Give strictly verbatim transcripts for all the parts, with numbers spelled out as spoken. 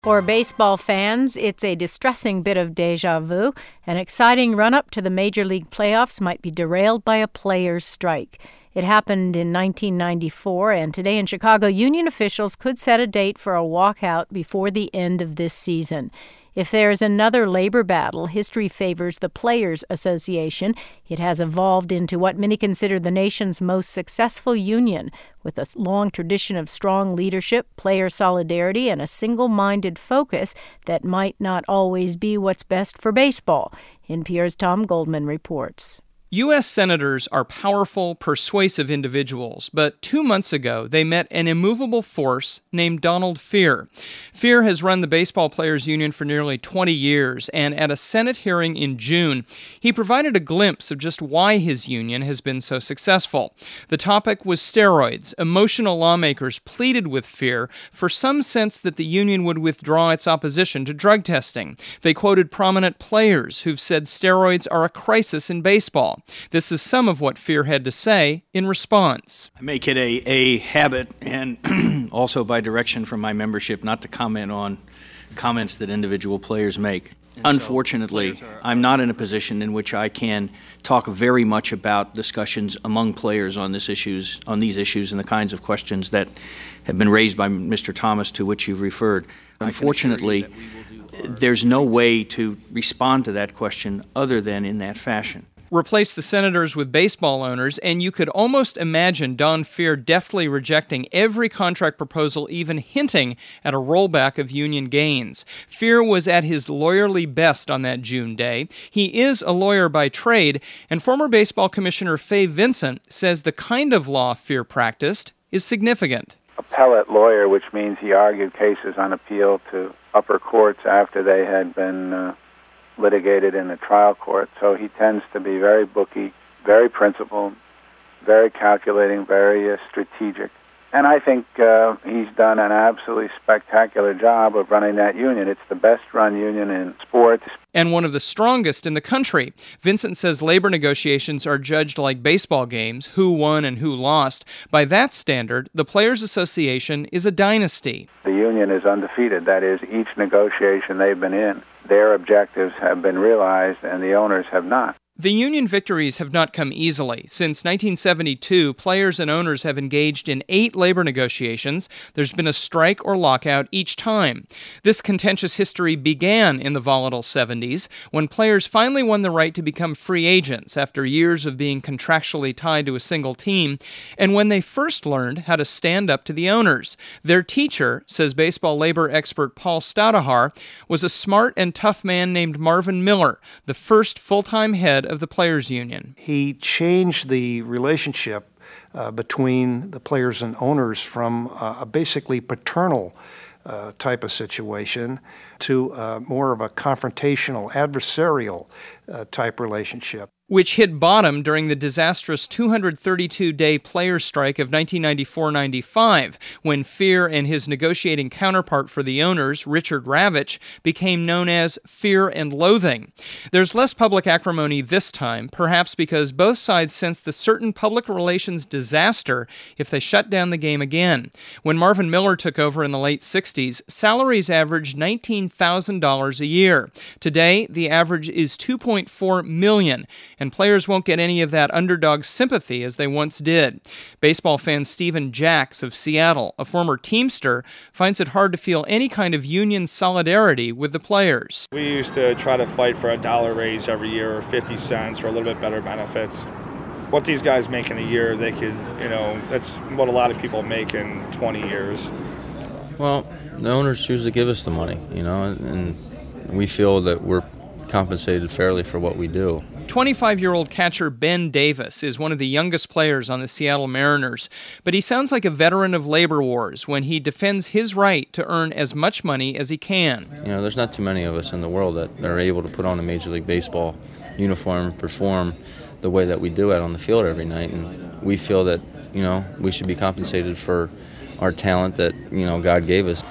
For baseball fans, it's a distressing bit of deja vu. An exciting run-up to the Major League playoffs might be derailed by a players' strike. It happened in nineteen ninety-four, and today in Chicago, union officials could set a date for a walkout before the end of this season. If there's another labor battle, history favors the Players Association. It has evolved into what many consider the nation's most successful union, with a long tradition of strong leadership, player solidarity, and a single-minded focus that might not always be what's best for baseball. N P R's Tom Goldman reports. U S senators are powerful, persuasive individuals, but two months ago they met an immovable force named Donald Fehr. Fehr has run the Baseball Players Union for nearly twenty years, and at a Senate hearing in June, he provided a glimpse of just why his union has been so successful. The topic was steroids. Emotional lawmakers pleaded with Fehr for some sense that the union would withdraw its opposition to drug testing. They quoted prominent players who've said steroids are a crisis in baseball. This is some of what Fehr had to say in response. I make it a, a habit, and also by direction from my membership, not to comment on comments that individual players make. And Unfortunately, so players are, I'm not in a position in which I can talk very much about discussions among players on this issues, on these issues and the kinds of questions that have been raised by Mister Thomas, to which you've referred. Unfortunately, there's no way to respond to that question other than in that fashion. Replace the senators with baseball owners, and you could almost imagine Don Fehr deftly rejecting every contract proposal, even hinting at a rollback of union gains. Fehr was at his lawyerly best on that June day. He is a lawyer by trade, and former baseball commissioner Fay Vincent says the kind of law Fehr practiced is significant. Appellate lawyer, which means he argued cases on appeal to upper courts after they had been uh, litigated in the trial court. So he tends to be very booky, very principled, very calculating, very uh, strategic. And I think uh, he's done an absolutely spectacular job of running that union. It's the best-run union in sports. And one of the strongest in the country. Vincent says labor negotiations are judged like baseball games, who won and who lost. By that standard, the Players Association is a dynasty. The union is undefeated. That is, each negotiation they've been in, their objectives have been realized and the owners have not. The union victories have not come easily. Since nineteen seventy-two, players and owners have engaged in eight labor negotiations. There's been a strike or lockout each time. This contentious history began in the volatile seventies, when players finally won the right to become free agents after years of being contractually tied to a single team, and when they first learned how to stand up to the owners. Their teacher, says baseball labor expert Paul Stoudahar, was a smart and tough man named Marvin Miller, the first full-time head of the Players Union. He changed the relationship uh, between the players and owners from uh, a basically paternal uh, type of situation to uh, more of a confrontational, adversarial uh, type relationship, which hit bottom during the disastrous two hundred thirty-two day players' strike of nineteen ninety-four ninety-five, when Fehr and his negotiating counterpart for the owners, Richard Ravitch, became known as Fear and Loathing. There's less public acrimony this time, perhaps because both sides sensed the certain public relations disaster if they shut down the game again. When Marvin Miller took over in the late sixties, salaries averaged nineteen thousand dollars a year. Today, the average is two point four million dollars. And players won't get any of that underdog sympathy as they once did. Baseball fan Stephen Jacks of Seattle, a former Teamster, finds it hard to feel any kind of union solidarity with the players. We used to try to fight for a dollar raise every year or fifty cents or a little bit better benefits. What these guys make in a year, they could, you know, that's what a lot of people make in twenty years. Well, the owners choose to give us the money, you know, and, and we feel that we're compensated fairly for what we do. twenty-five-year-old catcher Ben Davis is one of the youngest players on the Seattle Mariners, but he sounds like a veteran of labor wars when he defends his right to earn as much money as he can. You know, there's not too many of us in the world that are able to put on a Major League Baseball uniform and perform the way that we do it on the field every night, and we feel that, you know, we should be compensated for our talent that, you know, God gave us.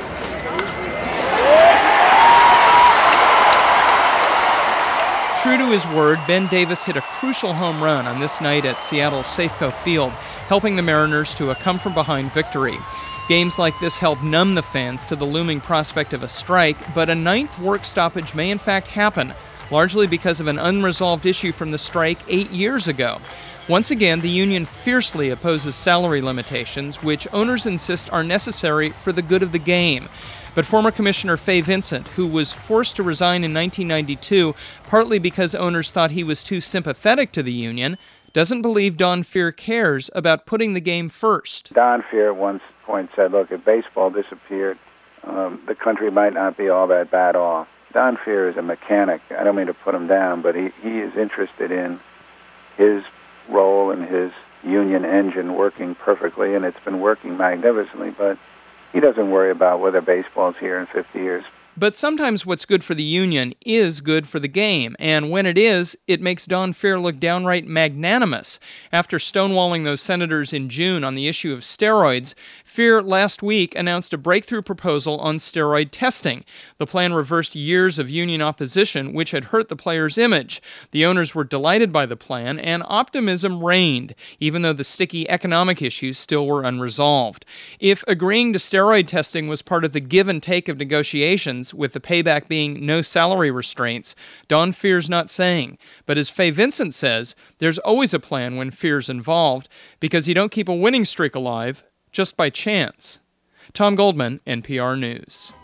True to his word, Ben Davis hit a crucial home run on this night at Seattle's Safeco Field, helping the Mariners to a come-from-behind victory. Games like this help numb the fans to the looming prospect of a strike, but a ninth work stoppage may in fact happen, largely because of an unresolved issue from the strike eight years ago. Once again, the union fiercely opposes salary limitations, which owners insist are necessary for the good of the game. But former Commissioner Fay Vincent, who was forced to resign in nineteen ninety-two, partly because owners thought he was too sympathetic to the union, doesn't believe Don Fehr cares about putting the game first. Don Fehr at one point said, look, if baseball disappeared, um, the country might not be all that bad off. Don Fehr is a mechanic. I don't mean to put him down, but he, he is interested in his role and his union engine working perfectly, and it's been working magnificently, but he doesn't worry about whether baseball's here in fifty years. But sometimes what's good for the union is good for the game, and when it is, it makes Don Fehr look downright magnanimous. After stonewalling those senators in June on the issue of steroids, Fehr last week announced a breakthrough proposal on steroid testing. The plan reversed years of union opposition, which had hurt the players' image. The owners were delighted by the plan, and optimism reigned, even though the sticky economic issues still were unresolved. If agreeing to steroid testing was part of the give and take of negotiations, with the payback being no salary restraints, Don Fehr's not saying. But as Fay Vincent says, there's always a plan when Fehr's involved, because you don't keep a winning streak alive just by chance. Tom Goldman, N P R News.